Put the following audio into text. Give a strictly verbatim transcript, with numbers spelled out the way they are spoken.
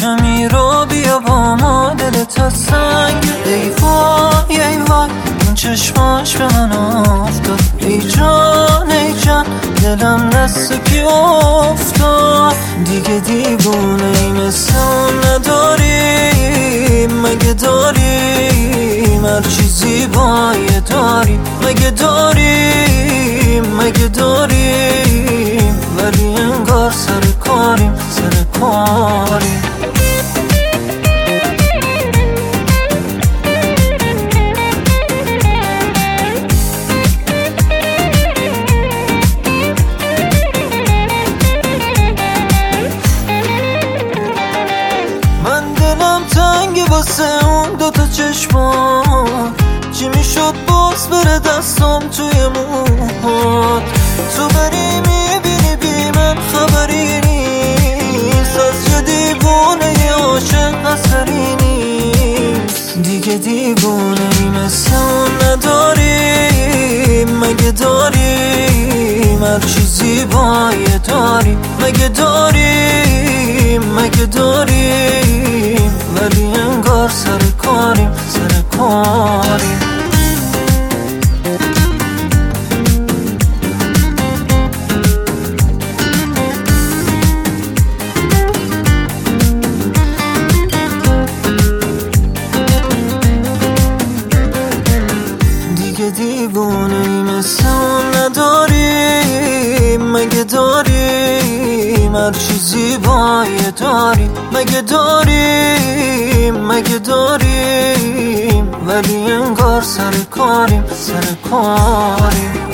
کمی رو بیا با ما، دلت سنگ. ای وای ای وای این چشماش به من افتاد، ای جان ای جان دلم دست کی افتاد. دیگه دیوونه ای مثل اون نداریم، مگه داریم هر چیزی باید داریم، مگه داریم مگه داریم ولی انگار سر کاریم سر کاریم. من دلم تنگه واسه اون دوتا چشمان، چی میشد باز بره دستم توی موهات. تو بری میبینی بی من خبری نیست، از یه دیوونه یه عاشق اثری نیست. دیگه دیوونه ای مثل اون نداریم، مگه داریم هر چیزی باید داریم، مگه داریم مگه داریم ولی انگار سر کاریم سر کاریم. دیگه دیوونه ای مثل اون نداریم، مگه داریم هر چیزی باید داریم، مگه داریم مگه داریم ولی انگار سر کاریم سر کاریم.